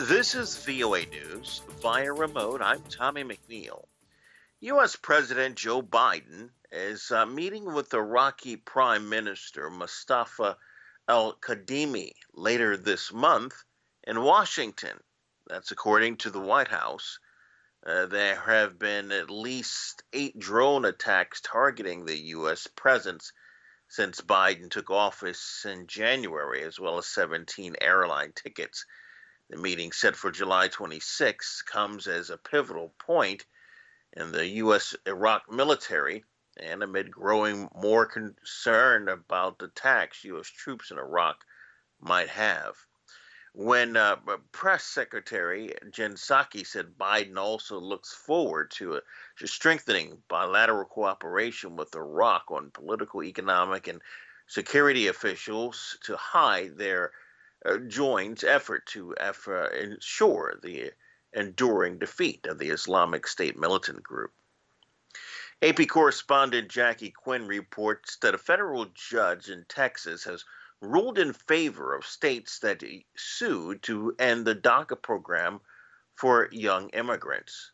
This is VOA News via remote. I'm Tommy McNeil. U.S. President Joe Biden is meeting with Iraqi Prime Minister Mustafa al-Kadhimi later this month in Washington. That's according to the White House. There have been at least 8 drone attacks targeting the U.S. presence since Biden took office in January, as well as 17 airline tickets. The meeting set for July 26 comes as a pivotal point in the U.S. Iraq military and amid growing more concern about the attacks U.S. troops in Iraq might have. When Press Secretary Jen Psaki said Biden also looks forward to strengthening bilateral cooperation with Iraq on political, economic, and security officials to hide their joint effort to ensure the enduring defeat of the Islamic State militant group. AP correspondent Jackie Quinn reports that a federal judge in Texas has ruled in favor of states that sued to end the DACA program for young immigrants.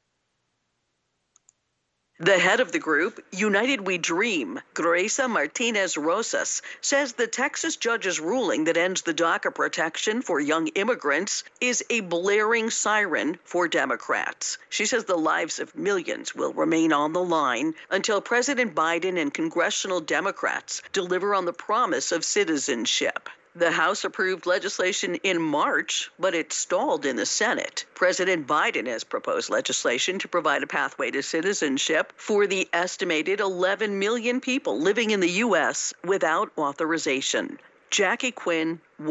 The head of the group, United We Dream, Gracia Martinez Rosas, says the Texas judge's ruling that ends the DACA protection for young immigrants is a blaring siren for Democrats. She says the lives of millions will remain on the line until President Biden and congressional Democrats deliver on the promise of citizenship. The House approved legislation in March, but it stalled in the Senate. President Biden has proposed legislation to provide a pathway to citizenship for the estimated 11 million people living in the U.S. without authorization. Jackie Quinn,